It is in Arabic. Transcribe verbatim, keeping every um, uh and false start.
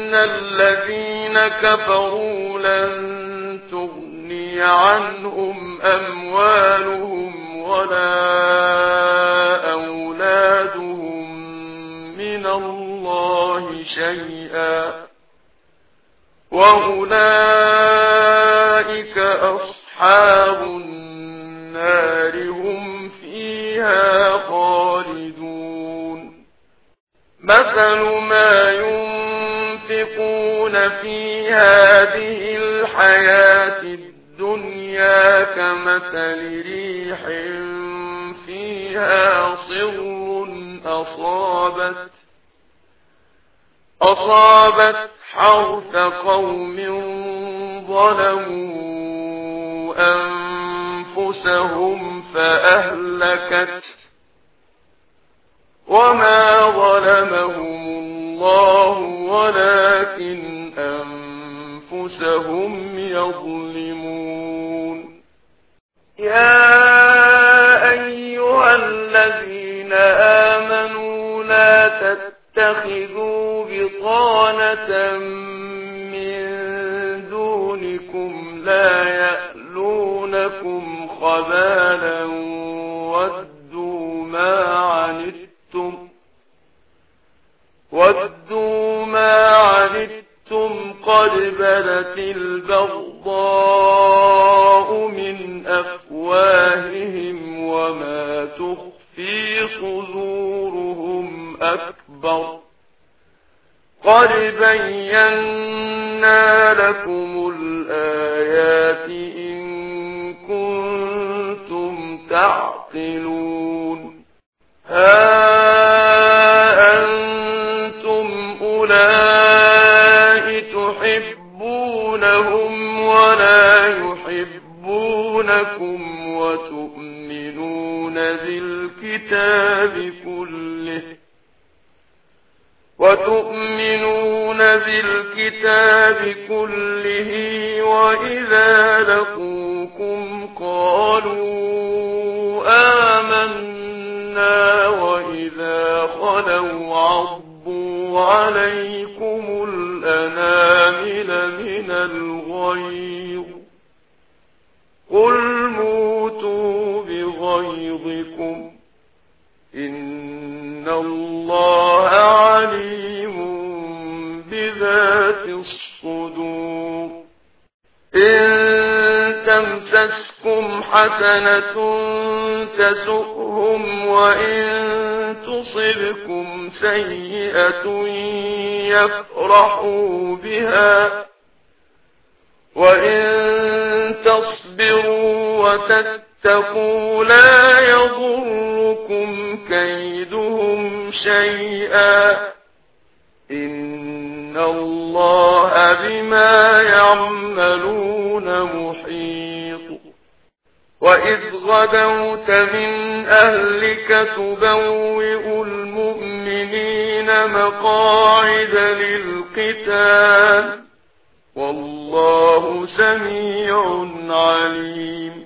الذين كفروا لن تغني عنهم أموالهم ولا أولادهم من الله شيئا وأولئك أصحاب النار هم فيها خالدون. مثل ما ينفقون في هذه الحياة الدنيا كمثل ريح فيها صر أصابت أصابت حرث قوم ظلموا أنفسهم فأهلكت وما ظلمهم الله ولكن أنفسهم يظلمون. يا أيها الذين آمنوا لا تتخذوا بطانة من دونكم لا يألونكم خبالا ودوا ما عنتم ودوا ما عنتم قد بدت البغضاء من أفواههم وما تخفي صدورهم أكبر قد بينا لكم الآيات إن كنتم تعقلون. ها أنتم أولئك تحبونهم ولا يحبونكم وتؤمنون بالكتاب كله وتؤمنون بالكتاب كله وإذا لقوكم قالوا آمنا وإذا خلوا عضوا عليكم الأنامل من الغيظ قل موتوا بغيظكم إن الله عليم بذات الصدور. إن تمسسكم حسنة تسؤهم وإن تصبكم سيئة يفرحوا بها وإن تصبروا وتتقوا لا يضركم كيدهم شيئا إن الله بما يعملون محيط. وإذ غدوت من أهلك تبوئ المؤمنين مقاعد للقتال والله سميع عليم.